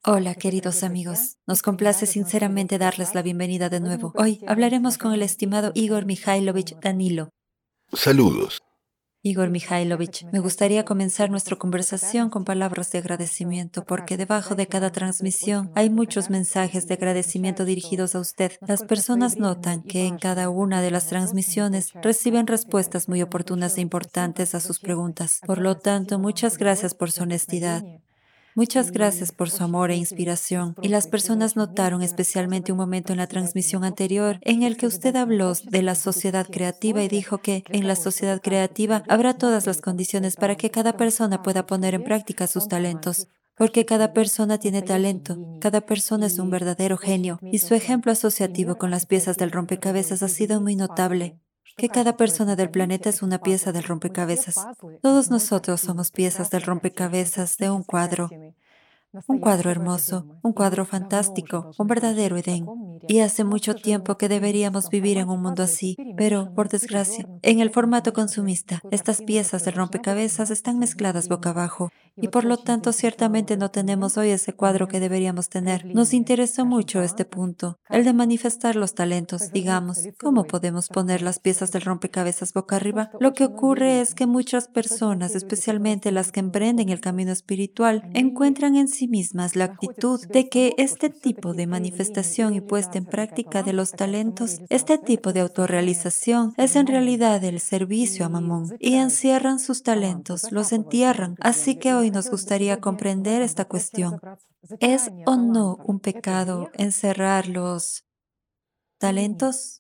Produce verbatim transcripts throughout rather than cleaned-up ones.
Hola, queridos amigos. Nos complace sinceramente darles la bienvenida de nuevo. Hoy hablaremos con el estimado Igor Mikhailovich Danilo. Saludos. Igor Mikhailovich, me gustaría comenzar nuestra conversación con palabras de agradecimiento, porque debajo de cada transmisión hay muchos mensajes de agradecimiento dirigidos a usted. Las personas notan que en cada una de las transmisiones reciben respuestas muy oportunas e importantes a sus preguntas. Por lo tanto, muchas gracias por su honestidad. Muchas gracias por su amor e inspiración. Y las personas notaron especialmente un momento en la transmisión anterior en el que usted habló de la sociedad creativa y dijo que en la sociedad creativa habrá todas las condiciones para que cada persona pueda poner en práctica sus talentos. Porque cada persona tiene talento, cada persona es un verdadero genio, y su ejemplo asociativo con las piezas del rompecabezas ha sido muy notable. Que cada persona del planeta es una pieza del rompecabezas. Todos nosotros somos piezas del rompecabezas de un cuadro. Un cuadro hermoso, un cuadro fantástico, un verdadero Edén. Y hace mucho tiempo que deberíamos vivir en un mundo así, pero, por desgracia, en el formato consumista, estas piezas del rompecabezas están mezcladas boca abajo, y por lo tanto ciertamente no tenemos hoy ese cuadro que deberíamos tener. Nos interesó mucho este punto, el de manifestar los talentos, digamos. ¿Cómo podemos poner las piezas del rompecabezas boca arriba? Lo que ocurre es que muchas personas, especialmente las que emprenden el camino espiritual, encuentran en sí mismas la actitud de que este tipo de manifestación y puesta en práctica de los talentos, este tipo de autorrealización, es en realidad el servicio a Mamón, y encierran sus talentos, los entierran. Así que hoy nos gustaría comprender esta cuestión. ¿Es o no un pecado encerrar los talentos?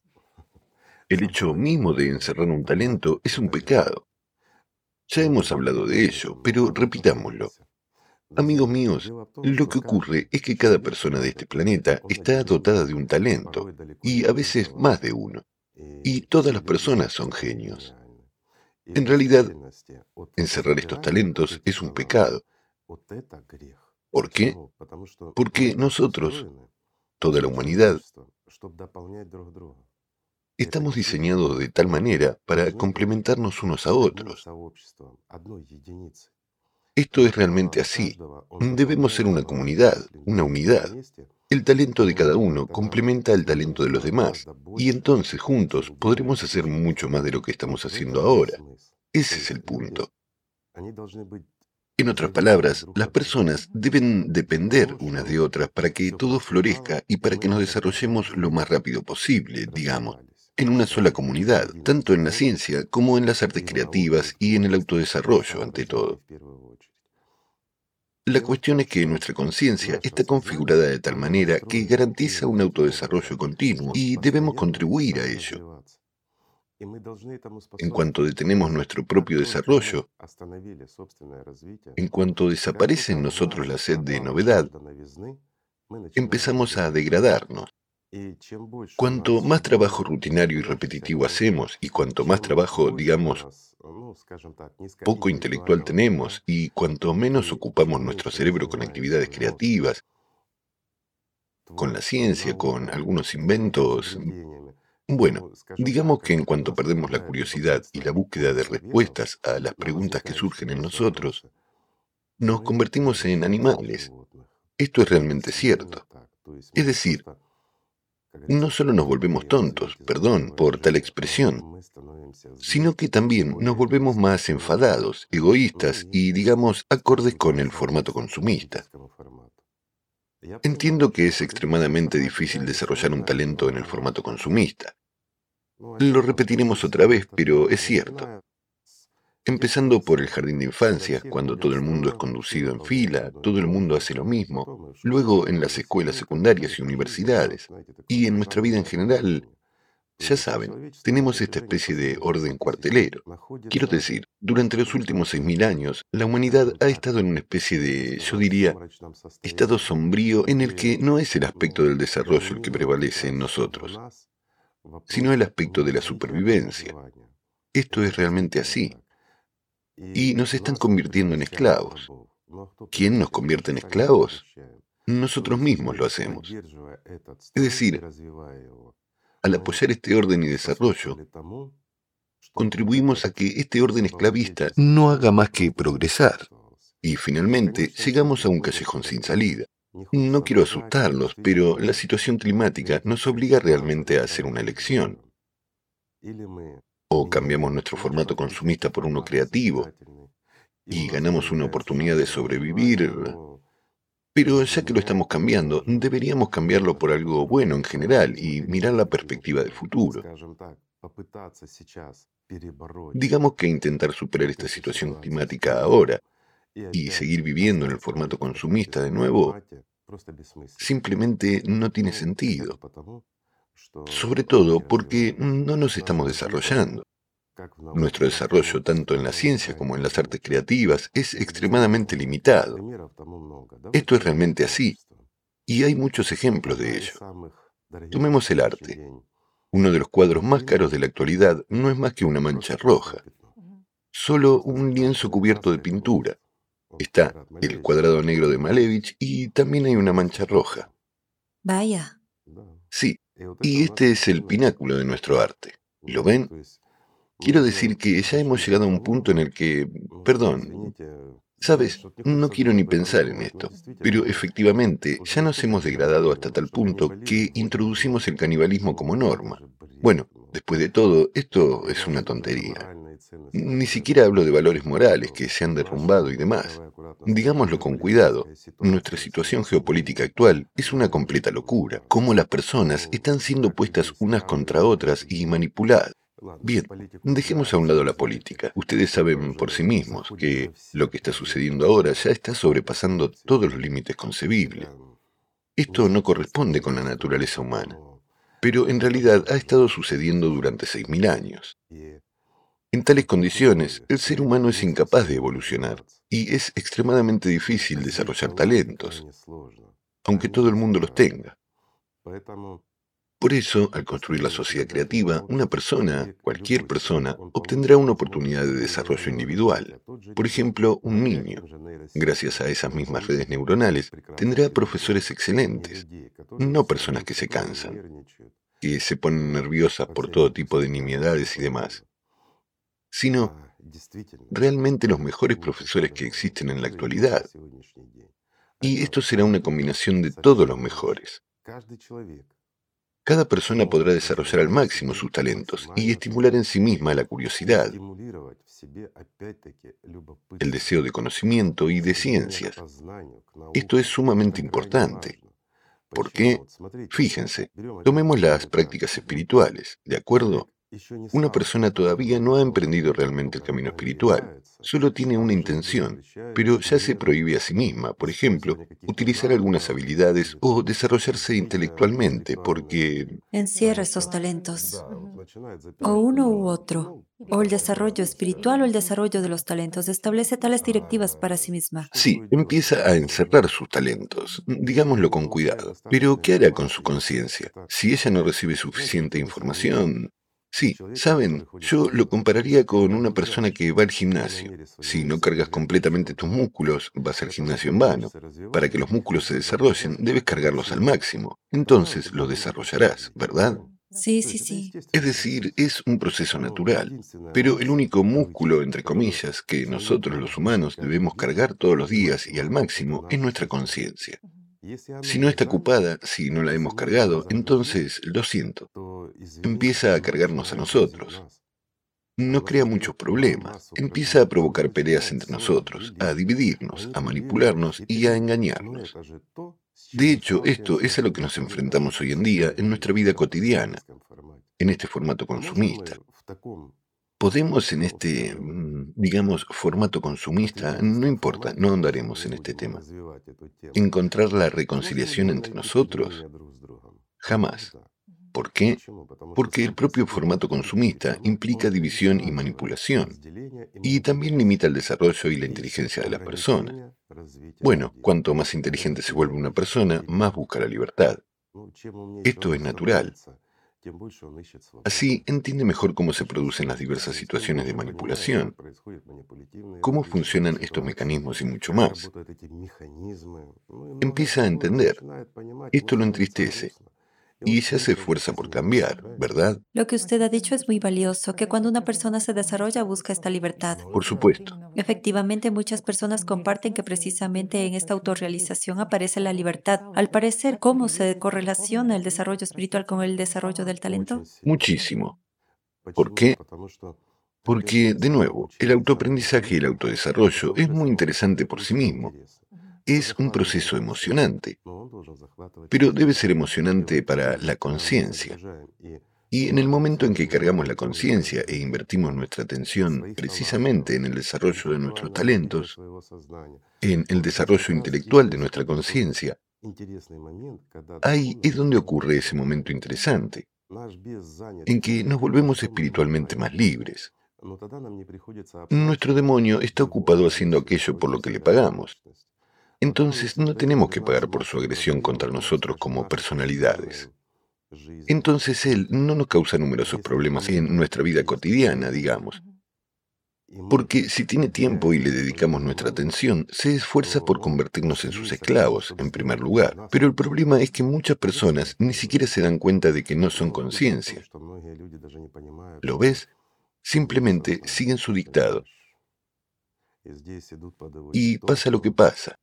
El hecho mismo de encerrar un talento es un pecado. Ya hemos hablado de ello, pero repitámoslo. Amigos míos, lo que ocurre es que cada persona de este planeta está dotada de un talento, y a veces más de uno. Y todas las personas son genios. En realidad, encerrar estos talentos es un pecado. ¿Por qué? Porque nosotros, toda la humanidad, estamos diseñados de tal manera para complementarnos unos a otros. Esto es realmente así. Debemos ser una comunidad, una unidad. El talento de cada uno complementa el talento de los demás, y entonces juntos podremos hacer mucho más de lo que estamos haciendo ahora. Ese es el punto. En otras palabras, las personas deben depender unas de otras para que todo florezca y para que nos desarrollemos lo más rápido posible, digamos, en una sola comunidad, tanto en la ciencia como en las artes creativas y en el autodesarrollo, ante todo. La cuestión es que nuestra conciencia está configurada de tal manera que garantiza un autodesarrollo continuo y debemos contribuir a ello. En cuanto detenemos nuestro propio desarrollo, en cuanto desaparece en nosotros la sed de novedad, empezamos a degradarnos. Cuanto más trabajo rutinario y repetitivo hacemos y cuanto más trabajo, digamos, poco intelectual tenemos y cuanto menos ocupamos nuestro cerebro con actividades creativas, con la ciencia, con algunos inventos, bueno, digamos que en cuanto perdemos la curiosidad y la búsqueda de respuestas a las preguntas que surgen en nosotros, nos convertimos en animales. Esto es realmente cierto. Es decir, no solo nos volvemos tontos, perdón por tal expresión, sino que también nos volvemos más enfadados, egoístas y, digamos, acordes con el formato consumista. Entiendo que es extremadamente difícil desarrollar un talento en el formato consumista. Lo repetiremos otra vez, pero es cierto. Empezando por el jardín de infancia, cuando todo el mundo es conducido en fila, todo el mundo hace lo mismo, luego en las escuelas secundarias y universidades, y en nuestra vida en general, ya saben, tenemos esta especie de orden cuartelero. Quiero decir, durante los últimos seis mil años, la humanidad ha estado en una especie de, yo diría, estado sombrío en el que no es el aspecto del desarrollo el que prevalece en nosotros, sino el aspecto de la supervivencia. Esto es realmente así. Y nos están convirtiendo en esclavos. ¿Quién nos convierte en esclavos? Nosotros mismos lo hacemos. Es decir, al apoyar este orden y desarrollo, contribuimos a que este orden esclavista no haga más que progresar. Y finalmente llegamos a un callejón sin salida. No quiero asustarlos, pero la situación climática nos obliga realmente a hacer una elección. O cambiamos nuestro formato consumista por uno creativo y ganamos una oportunidad de sobrevivir. Pero ya que lo estamos cambiando, deberíamos cambiarlo por algo bueno en general y mirar la perspectiva de futuro. Digamos que intentar superar esta situación climática ahora y seguir viviendo en el formato consumista de nuevo simplemente no tiene sentido. Sobre todo porque no nos estamos desarrollando. Nuestro desarrollo, tanto en la ciencia como en las artes creativas, es extremadamente limitado. Esto es realmente así, y hay muchos ejemplos de ello. Tomemos el arte. Uno de los cuadros más caros de la actualidad no es más que una mancha roja, solo un lienzo cubierto de pintura. Está el cuadrado negro de Malevich y también hay una mancha roja. Vaya. Sí, y este es el pináculo de nuestro arte. ¿Lo ven? Quiero decir que ya hemos llegado a un punto en el que, perdón, sabes, no quiero ni pensar en esto, pero efectivamente ya nos hemos degradado hasta tal punto que introducimos el canibalismo como norma. Bueno, después de todo, esto es una tontería. Ni siquiera hablo de valores morales que se han derrumbado y demás. Digámoslo con cuidado, nuestra situación geopolítica actual es una completa locura. Cómo las personas están siendo puestas unas contra otras y manipuladas. Bien, dejemos a un lado la política. Ustedes saben por sí mismos que lo que está sucediendo ahora ya está sobrepasando todos los límites concebibles. Esto no corresponde con la naturaleza humana, pero en realidad ha estado sucediendo durante seis mil años. En tales condiciones, el ser humano es incapaz de evolucionar y es extremadamente difícil desarrollar talentos, aunque todo el mundo los tenga. Por eso, al construir la sociedad creativa, una persona, cualquier persona, obtendrá una oportunidad de desarrollo individual. Por ejemplo, un niño, gracias a esas mismas redes neuronales, tendrá profesores excelentes, no personas que se cansan, que se ponen nerviosas por todo tipo de nimiedades y demás, sino realmente los mejores profesores que existen en la actualidad. Y esto será una combinación de todos los mejores. Cada persona podrá desarrollar al máximo sus talentos y estimular en sí misma la curiosidad, el deseo de conocimiento y de ciencias. Esto es sumamente importante. ¿Por qué? Fíjense, tomemos las prácticas espirituales, ¿de acuerdo? Una persona todavía no ha emprendido realmente el camino espiritual, solo tiene una intención, pero ya se prohíbe a sí misma, por ejemplo, utilizar algunas habilidades o desarrollarse intelectualmente, porque... Encierra esos talentos. O uno u otro. O el desarrollo espiritual o el desarrollo de los talentos. Establece tales directivas para sí misma. Sí, empieza a encerrar sus talentos, digámoslo con cuidado. Pero, ¿qué hará con su conciencia? Si ella no recibe suficiente información... Sí, saben, yo lo compararía con una persona que va al gimnasio. Si no cargas completamente tus músculos, vas al gimnasio en vano. Para que los músculos se desarrollen, debes cargarlos al máximo. Entonces los desarrollarás, ¿verdad? Sí, sí, sí. Es decir, es un proceso natural. Pero el único músculo, entre comillas, que nosotros los humanos debemos cargar todos los días y al máximo es nuestra conciencia. Si no está ocupada, si no la hemos cargado, entonces, lo siento, empieza a cargarnos a nosotros. No crea muchos problemas, empieza a provocar peleas entre nosotros, a dividirnos, a manipularnos y a engañarnos. De hecho, esto es a lo que nos enfrentamos hoy en día en nuestra vida cotidiana, en este formato consumista. Podemos en este, mm, digamos, formato consumista, no importa, no ahondaremos en este tema, encontrar la reconciliación entre nosotros. Jamás. ¿Por qué? Porque el propio formato consumista implica división y manipulación, y también limita el desarrollo y la inteligencia de la persona. Bueno, cuanto más inteligente se vuelve una persona, más busca la libertad. Esto es natural. Así entiende mejor cómo se producen las diversas situaciones de manipulación, cómo funcionan estos mecanismos y mucho más. Empieza a entender. Esto lo entristece. y ella se esfuerza por cambiar, ¿verdad? Lo que usted ha dicho es muy valioso, que cuando una persona se desarrolla busca esta libertad. Por supuesto. Efectivamente, muchas personas comparten que precisamente en esta autorrealización aparece la libertad. Al parecer, ¿cómo se correlaciona el desarrollo espiritual con el desarrollo del talento? Muchísimo. ¿Por qué? Porque, de nuevo, el autoaprendizaje y el autodesarrollo es muy interesante por sí mismo. Es un proceso emocionante, pero debe ser emocionante para la conciencia. Y en el momento en que cargamos la conciencia e invertimos nuestra atención precisamente en el desarrollo de nuestros talentos, en el desarrollo intelectual de nuestra conciencia, ahí es donde ocurre ese momento interesante, en que nos volvemos espiritualmente más libres. Nuestro demonio está ocupado haciendo aquello por lo que le pagamos. Entonces no tenemos que pagar por su agresión contra nosotros como personalidades. Entonces él no nos causa numerosos problemas en nuestra vida cotidiana, digamos. Porque si tiene tiempo y le dedicamos nuestra atención, se esfuerza por convertirnos en sus esclavos, en primer lugar. Pero el problema es que muchas personas ni siquiera se dan cuenta de que no son conciencia. ¿Lo ves? Simplemente siguen su dictado. Y pasa lo que pasa.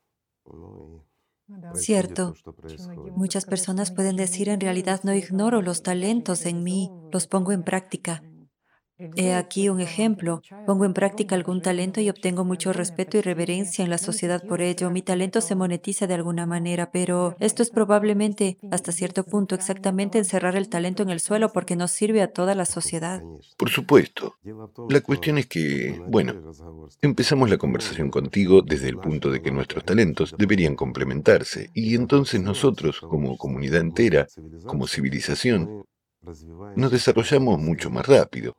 Cierto. Muchas personas pueden decir, en realidad no ignoro los talentos en mí, los pongo en práctica. He aquí un ejemplo. Pongo en práctica algún talento y obtengo mucho respeto y reverencia en la sociedad por ello. Mi talento se monetiza de alguna manera, pero esto es probablemente, hasta cierto punto, exactamente encerrar el talento en el suelo porque no sirve a toda la sociedad. Por supuesto. La cuestión es que, bueno, empezamos la conversación contigo desde el punto de que nuestros talentos deberían complementarse y entonces nosotros, como comunidad entera, como civilización, nos desarrollamos mucho más rápido.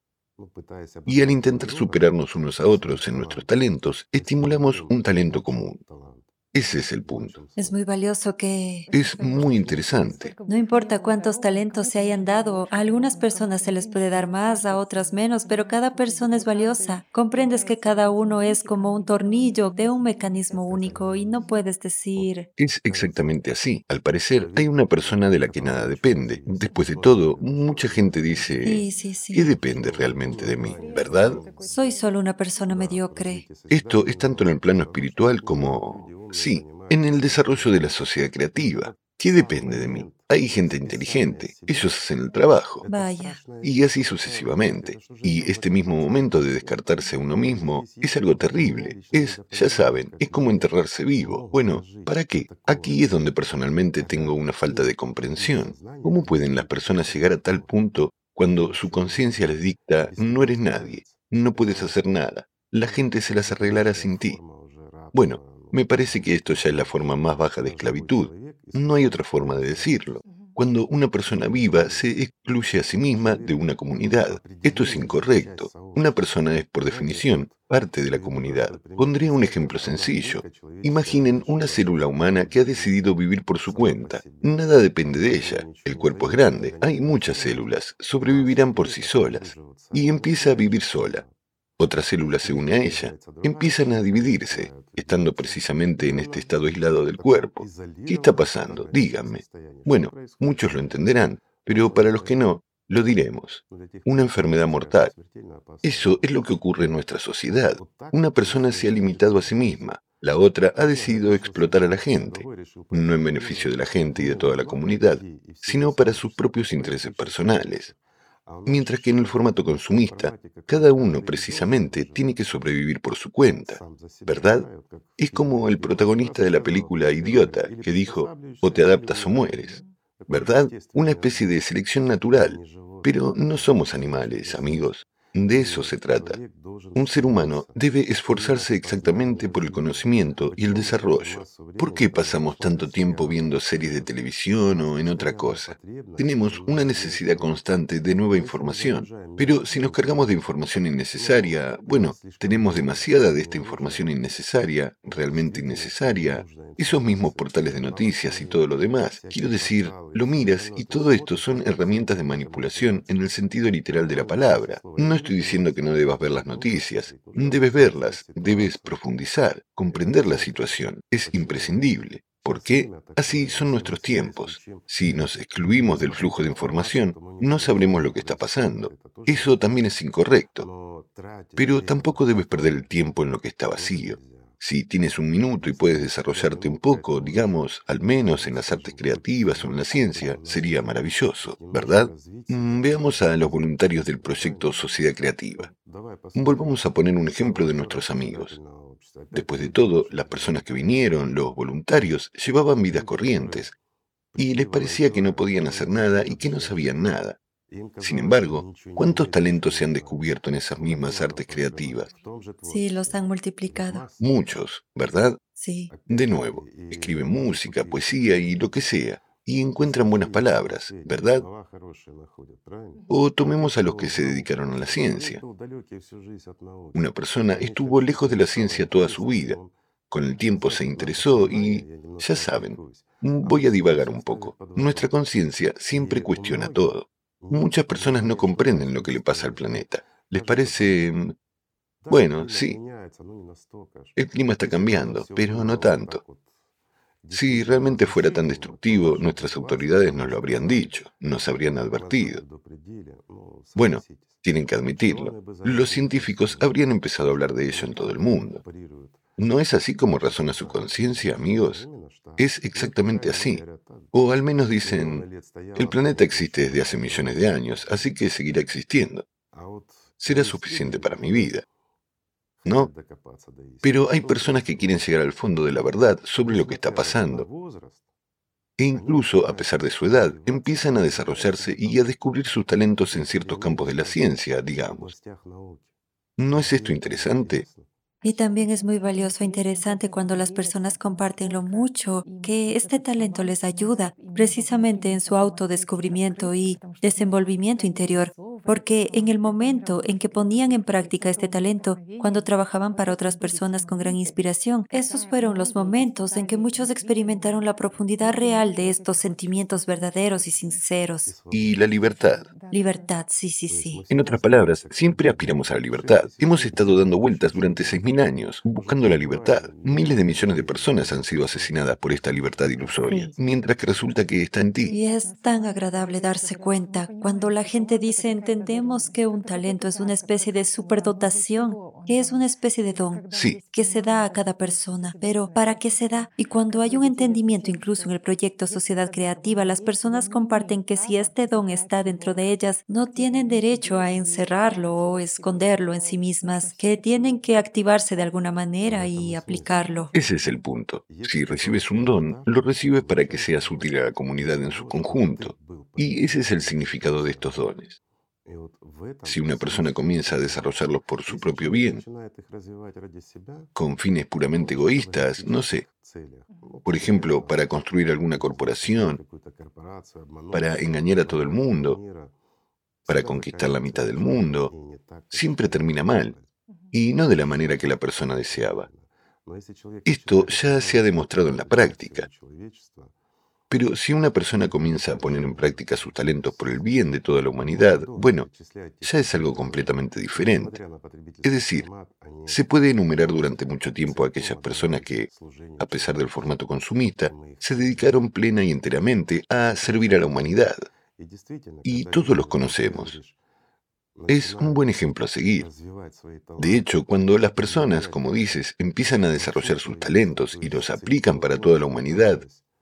Y al intentar superarnos unos a otros en nuestros talentos, estimulamos un talento común. Ese es el punto. Es muy valioso que Es muy interesante. no importa cuántos talentos se hayan dado, a algunas personas se les puede dar más, a otras menos, pero cada persona es valiosa. Comprendes que cada uno es como un tornillo de un mecanismo único y no puedes decir, Es exactamente así. Al parecer, hay una persona de la que nada depende. Después de todo, mucha gente dice, sí, sí, ¿qué sí, depende realmente de mí? ¿Verdad? soy solo una persona mediocre. Esto es tanto en el plano espiritual como, sí, en el desarrollo de la sociedad creativa. ¿Qué depende de mí? Hay gente inteligente, ellos hacen el trabajo, Vaya, y así sucesivamente. Y este mismo momento de descartarse a uno mismo es algo terrible. Es, ya saben, es como enterrarse vivo. Bueno, ¿para qué? Aquí es donde personalmente tengo una falta de comprensión. ¿Cómo pueden las personas llegar a tal punto cuando su conciencia les dicta, no eres nadie, no puedes hacer nada, la gente se las arreglará sin ti? Bueno, me parece que esto ya es la forma más baja de esclavitud. No hay otra forma de decirlo. Cuando una persona viva se excluye a sí misma de una comunidad. Esto es incorrecto. Una persona es, por definición, parte de la comunidad. Pondré un ejemplo sencillo. Imaginen una célula humana que ha decidido vivir por su cuenta. Nada depende de ella. El cuerpo es grande. Hay muchas células. Sobrevivirán por sí solas. Y empieza a vivir sola. Otra célula se une a ella. Empiezan a dividirse, estando precisamente en este estado aislado del cuerpo. ¿Qué está pasando? Díganme. Bueno, muchos lo entenderán, pero para los que no, lo diremos. Una enfermedad mortal. Eso es lo que ocurre en nuestra sociedad. Una persona se ha limitado a sí misma. La otra ha decidido explotar a la gente, no en beneficio de la gente y de toda la comunidad, sino para sus propios intereses personales. Mientras que en el formato consumista, cada uno precisamente tiene que sobrevivir por su cuenta, ¿verdad? Es como el protagonista de la película Idiota, que dijo, o te adaptas o mueres, ¿verdad? Una especie de selección natural. Pero no somos animales, amigos. De eso se trata. Un ser humano debe esforzarse exactamente por el conocimiento y el desarrollo. ¿Por qué pasamos tanto tiempo viendo series de televisión o en otra cosa? Tenemos una necesidad constante de nueva información, pero si nos cargamos de información innecesaria, bueno, tenemos demasiada de esta información innecesaria, realmente innecesaria, esos mismos portales de noticias y todo lo demás. Quiero decir, lo miras y todo esto son herramientas de manipulación en el sentido literal de la palabra. No estoy diciendo que no debas ver las noticias, debes verlas, debes profundizar, comprender la situación, es imprescindible. ¿Por qué? Así son nuestros tiempos. Si nos excluimos del flujo de información, no sabremos lo que está pasando. Eso también es incorrecto. Pero tampoco debes perder el tiempo en lo que está vacío. Si tienes un minuto y puedes desarrollarte un poco, digamos, al menos en las artes creativas o en la ciencia, sería maravilloso, ¿verdad? Mm, Veamos a los voluntarios del proyecto Sociedad Creativa. Volvamos a poner un ejemplo de nuestros amigos. Después de todo, las personas que vinieron, los voluntarios, llevaban vidas corrientes y les parecía que no podían hacer nada y que no sabían nada. Sin embargo, ¿cuántos talentos se han descubierto en esas mismas artes creativas? Sí, los han multiplicado. Muchos, ¿verdad? Sí. De nuevo, escriben música, poesía y lo que sea, y encuentran buenas palabras, ¿verdad? O tomemos a los que se dedicaron a la ciencia. Una persona estuvo lejos de la ciencia toda su vida. Con el tiempo se interesó y, ya saben, voy a divagar un poco. Nuestra conciencia siempre cuestiona todo. Muchas personas no comprenden lo que le pasa al planeta. Les parece, mm, bueno, sí, el clima está cambiando, pero no tanto. Si realmente fuera tan destructivo, nuestras autoridades nos lo habrían dicho, nos habrían advertido. Bueno, tienen que admitirlo. Los científicos habrían empezado a hablar de ello en todo el mundo. ¿No es así como razona su conciencia, amigos? Es exactamente así. O al menos dicen, el planeta existe desde hace millones de años, así que seguirá existiendo. Será suficiente para mi vida. ¿No? Pero hay personas que quieren llegar al fondo de la verdad sobre lo que está pasando. E incluso, a pesar de su edad, empiezan a desarrollarse y a descubrir sus talentos en ciertos campos de la ciencia, digamos. ¿No es esto interesante? Y también es muy valioso e interesante cuando las personas comparten lo mucho que este talento les ayuda precisamente en su autodescubrimiento y desenvolvimiento interior, porque en el momento en que ponían en práctica este talento, cuando trabajaban para otras personas con gran inspiración, esos fueron los momentos en que muchos experimentaron la profundidad real de estos sentimientos verdaderos y sinceros. Y la libertad. Libertad, sí, sí, sí. En otras palabras, siempre aspiramos a la libertad. Hemos estado dando vueltas durante seis mil años, buscando la libertad. Miles de millones de personas han sido asesinadas por esta libertad ilusoria, mientras que resulta que está en ti. Y es tan agradable darse cuenta cuando la gente dice entendemos que un talento es una especie de superdotación, que es una especie de don Sí, que se da a cada persona, pero ¿para qué se da? Y cuando hay un entendimiento incluso en el proyecto Sociedad Creativa, las personas comparten que si este don está dentro de ellas, no tienen derecho a encerrarlo o esconderlo en sí mismas, que tienen que activarse de alguna manera y aplicarlo. ese es el punto. Si recibes un don, lo recibes para que seas útil a la comunidad en su conjunto. Y ese es el significado de estos dones. Si una persona comienza a desarrollarlos por su propio bien, con fines puramente egoístas, no sé, por ejemplo, para construir alguna corporación, para engañar a todo el mundo, para conquistar la mitad del mundo, siempre termina mal, y no de la manera que la persona deseaba. Esto ya se ha demostrado en la práctica. Pero si una persona comienza a poner en práctica sus talentos por el bien de toda la humanidad, bueno, ya es algo completamente diferente. Es decir, se puede enumerar durante mucho tiempo a aquellas personas que, a pesar del formato consumista, se dedicaron plena y enteramente a servir a la humanidad. Y todos los conocemos. Es un buen ejemplo a seguir. De hecho, cuando las personas, como dices, empiezan a desarrollar sus talentos y los aplican para toda la humanidad,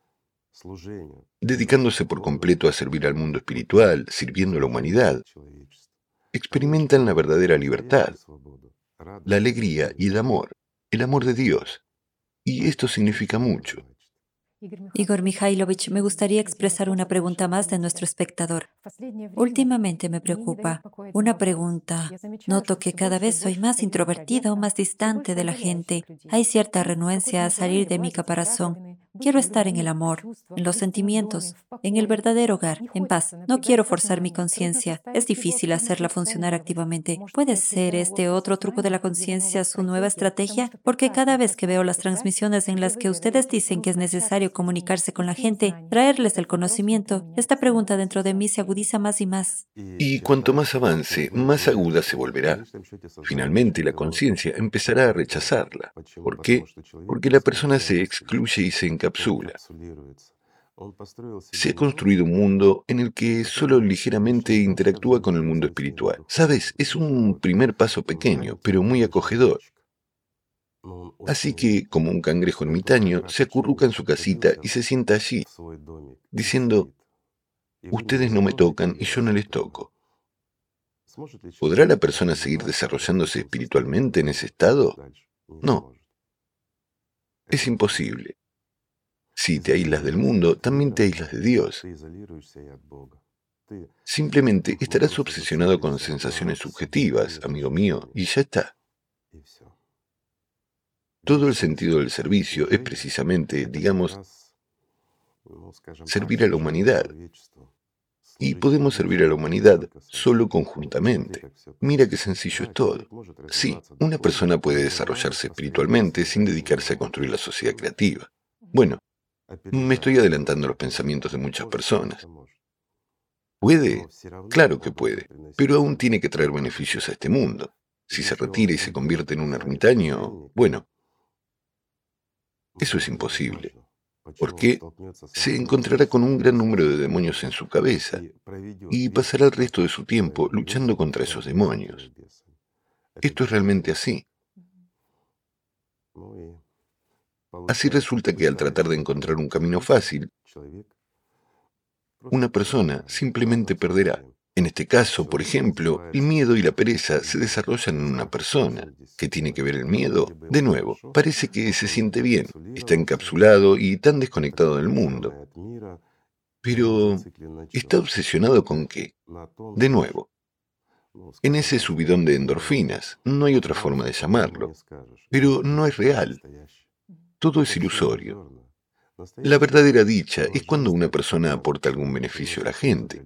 dedicándose por completo a servir al mundo espiritual, sirviendo a la humanidad, experimentan la verdadera libertad, la alegría y el amor, el amor de Dios. Y esto significa mucho. Igor Mikhailovich, me gustaría expresar una pregunta más de nuestro espectador. Últimamente me preocupa una pregunta. Noto que cada vez soy más introvertida o más distante de la gente. Hay cierta renuencia a salir de mi caparazón. Quiero estar en el amor, en los sentimientos, en el verdadero hogar, en paz. No quiero forzar mi conciencia. Es difícil hacerla funcionar activamente. ¿Puede ser este otro truco de la conciencia su nueva estrategia? Porque cada vez que veo las transmisiones en las que ustedes dicen que es necesario comunicarse con la gente, traerles el conocimiento, esta pregunta dentro de mí se agudiza más y más. Y cuanto más avance, más aguda se volverá. Finalmente, la conciencia empezará a rechazarla. ¿Por qué? Porque la persona se excluye y se encapsula. Se ha construido un mundo en el que solo ligeramente interactúa con el mundo espiritual. ¿Sabes? Es un primer paso pequeño, pero muy acogedor. Así que, como un cangrejo ermitaño, se acurruca en su casita y se sienta allí, diciendo, ustedes no me tocan y yo no les toco. ¿Podrá la persona seguir desarrollándose espiritualmente en ese estado? No, es imposible. Si te aíslas del mundo, también te aíslas de Dios. Simplemente estarás obsesionado con sensaciones subjetivas, amigo mío, y ya está. Todo el sentido del servicio es precisamente, digamos, servir a la humanidad. Y podemos servir a la humanidad solo conjuntamente. Mira qué sencillo es todo. Sí, una persona puede desarrollarse espiritualmente sin dedicarse a construir la sociedad creativa. Bueno, me estoy adelantando a los pensamientos de muchas personas. ¿Puede? Claro que puede, pero aún tiene que traer beneficios a este mundo. Si se retira y se convierte en un ermitaño, bueno, eso es imposible, porque se encontrará con un gran número de demonios en su cabeza y pasará el resto de su tiempo luchando contra esos demonios. Esto es realmente así. Así resulta que al tratar de encontrar un camino fácil, una persona simplemente perderá. En este caso, por ejemplo, el miedo y la pereza se desarrollan en una persona. ¿Qué tiene que ver el miedo? De nuevo, parece que se siente bien, está encapsulado y tan desconectado del mundo. Pero, ¿está obsesionado con qué? De nuevo, en ese subidón de endorfinas, no hay otra forma de llamarlo, pero no es real. Todo es ilusorio. La verdadera dicha es cuando una persona aporta algún beneficio a la gente,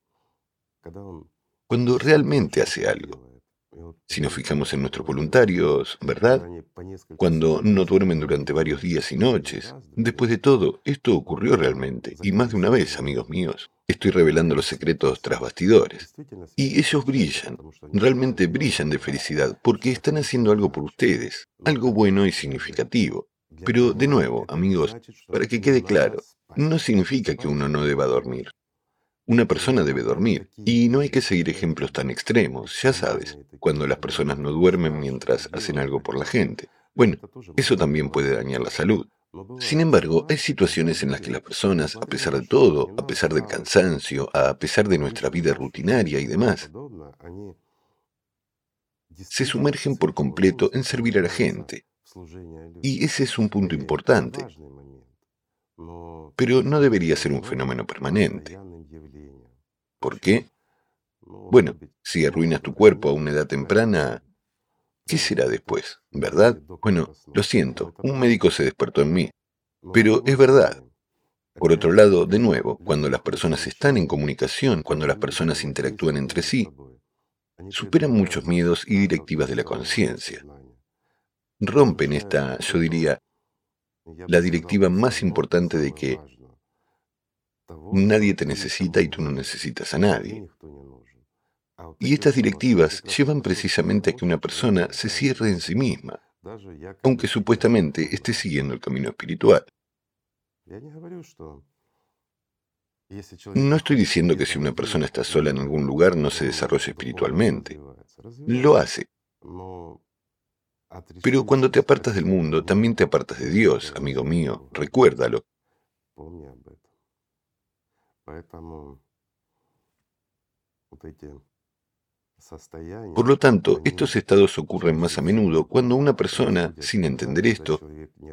cuando realmente hace algo. Si nos fijamos en nuestros voluntarios, ¿verdad? Cuando no duermen durante varios días y noches. Después de todo, esto ocurrió realmente, y más de una vez, amigos míos. Estoy revelando los secretos tras bastidores. Y ellos brillan, realmente brillan de felicidad, porque están haciendo algo por ustedes, algo bueno y significativo. Pero, de nuevo, amigos, para que quede claro, no significa que uno no deba dormir. Una persona debe dormir, y no hay que seguir ejemplos tan extremos, ya sabes, cuando las personas no duermen mientras hacen algo por la gente. Bueno, eso también puede dañar la salud. Sin embargo, hay situaciones en las que las personas, a pesar de todo, a pesar del cansancio, a pesar de nuestra vida rutinaria y demás, se sumergen por completo en servir a la gente. Y ese es un punto importante. Pero no debería ser un fenómeno permanente. ¿Por qué? Bueno, si arruinas tu cuerpo a una edad temprana, ¿qué será después? ¿Verdad? Bueno, lo siento, un médico se despertó en mí. Pero es verdad. Por otro lado, de nuevo, cuando las personas están en comunicación, cuando las personas interactúan entre sí, superan muchos miedos y directivas de la conciencia. Rompen esta, yo diría, la directiva más importante de que nadie te necesita y tú no necesitas a nadie. Y estas directivas llevan precisamente a que una persona se cierre en sí misma, aunque supuestamente esté siguiendo el camino espiritual. No estoy diciendo que si una persona está sola en algún lugar no se desarrolle espiritualmente. Lo hace. Pero cuando te apartas del mundo, también te apartas de Dios, amigo mío, recuérdalo. Por lo tanto, estos estados ocurren más a menudo cuando una persona, sin entender esto,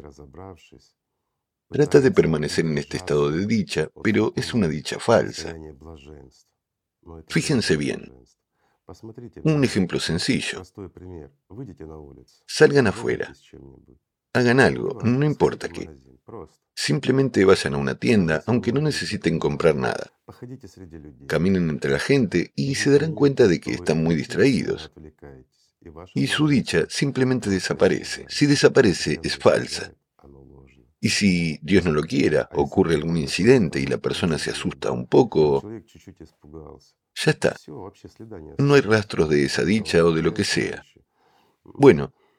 trata de permanecer en este estado de dicha, pero es una dicha falsa. Fíjense bien. Un ejemplo sencillo. Salgan afuera. Hagan algo, no importa qué. Simplemente vayan a una tienda, aunque no necesiten comprar nada. Caminen entre la gente y se darán cuenta de que están muy distraídos. Y su dicha simplemente desaparece. Si desaparece, es falsa. Y si, Dios no lo quiera, ocurre algún incidente y la persona se asusta un poco, ya está. No hay rastros de esa dicha o de lo que sea. Bueno,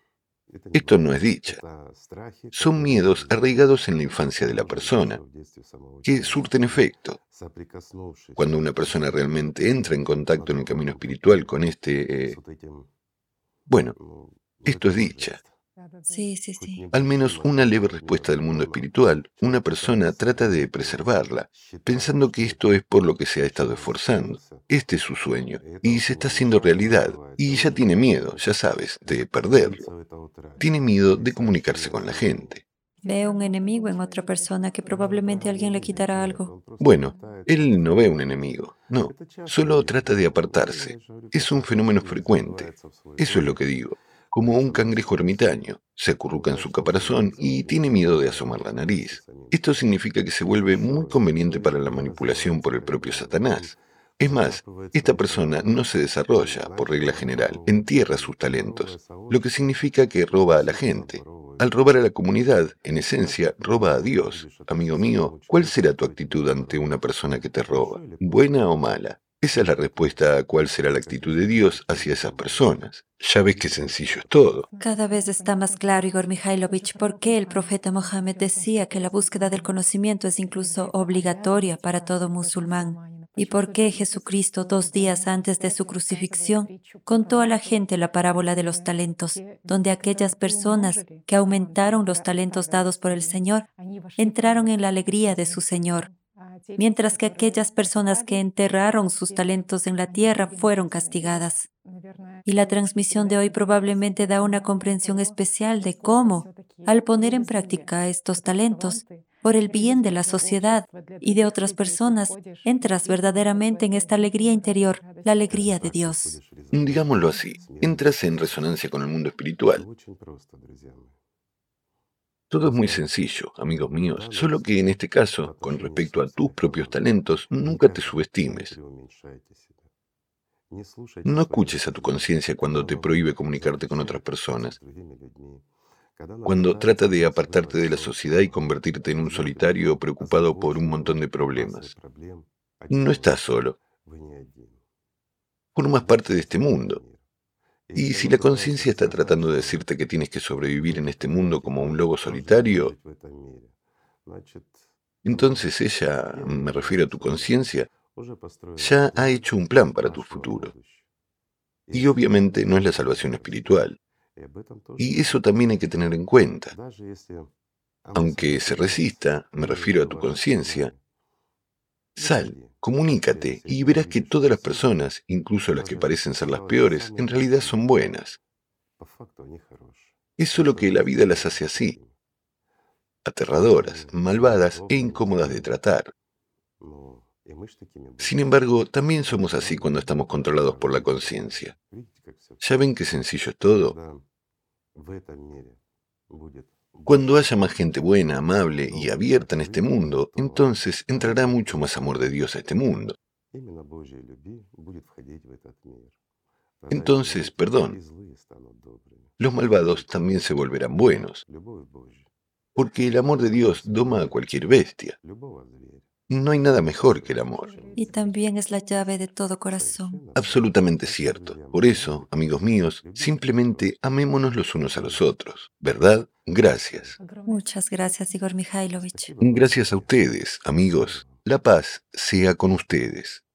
Esto no es dicha. Son miedos arraigados en la infancia de la persona, que surten efecto. Cuando una persona realmente entra en contacto en el camino espiritual con este... eh, bueno, esto es dicha. Sí, sí, sí. Al menos una leve respuesta del mundo espiritual, una persona trata de preservarla, pensando que esto es por lo que se ha estado esforzando. Este es su sueño, y se está haciendo realidad, y ya tiene miedo, ya sabes, de perderlo. Tiene miedo de comunicarse con la gente. Ve un enemigo en otra persona que probablemente alguien le quitará algo. Bueno, él no ve un enemigo, no, solo trata de apartarse. Es un fenómeno frecuente. Eso es lo que digo. Como un cangrejo ermitaño, se acurruca en su caparazón y tiene miedo de asomar la nariz. Esto significa que se vuelve muy conveniente para la manipulación por el propio Satanás. Es más, esta persona no se desarrolla, por regla general, entierra sus talentos, lo que significa que roba a la gente. Al robar a la comunidad, en esencia, roba a Dios. Amigo mío, ¿cuál será tu actitud ante una persona que te roba? ¿Buena o mala? Esa es la respuesta a cuál será la actitud de Dios hacia esas personas. Ya ves qué sencillo es todo. Cada vez está más claro, Igor Mikhailovich, por qué el profeta Mohammed decía que la búsqueda del conocimiento es incluso obligatoria para todo musulmán. Y por qué Jesucristo, dos días antes de su crucifixión, contó a la gente la parábola de los talentos, donde aquellas personas que aumentaron los talentos dados por el Señor entraron en la alegría de su Señor, mientras que aquellas personas que enterraron sus talentos en la tierra fueron castigadas. Y la transmisión de hoy probablemente da una comprensión especial de cómo, al poner en práctica estos talentos, por el bien de la sociedad y de otras personas, entras verdaderamente en esta alegría interior, la alegría de Dios. Digámoslo así, entras en resonancia con el mundo espiritual. Todo es muy sencillo, amigos míos, solo que en este caso, con respecto a tus propios talentos, nunca te subestimes. No escuches a tu conciencia cuando te prohíbe comunicarte con otras personas, cuando trata de apartarte de la sociedad y convertirte en un solitario preocupado por un montón de problemas. No estás solo, formas parte de este mundo. Y si la conciencia está tratando de decirte que tienes que sobrevivir en este mundo como un lobo solitario, entonces ella, me refiero a tu conciencia, ya ha hecho un plan para tu futuro. Y obviamente no es la salvación espiritual. Y eso también hay que tener en cuenta. Aunque se resista, me refiero a tu conciencia, sal, comunícate y verás que todas las personas, incluso las que parecen ser las peores, en realidad son buenas. Es solo que la vida las hace así, aterradoras, malvadas e incómodas de tratar. Sin embargo, también somos así cuando estamos controlados por la conciencia. ¿Ya ven qué sencillo es todo? Cuando haya más gente buena, amable y abierta en este mundo, entonces entrará mucho más amor de Dios a este mundo. Entonces, perdón, los malvados también se volverán buenos, porque el amor de Dios doma a cualquier bestia. No hay nada mejor que el amor. Y también es la llave de todo corazón. Absolutamente cierto. Por eso, amigos míos, simplemente amémonos los unos a los otros, ¿verdad? Gracias. Muchas gracias, Igor Mikhailovich. Gracias a ustedes, amigos. La paz sea con ustedes.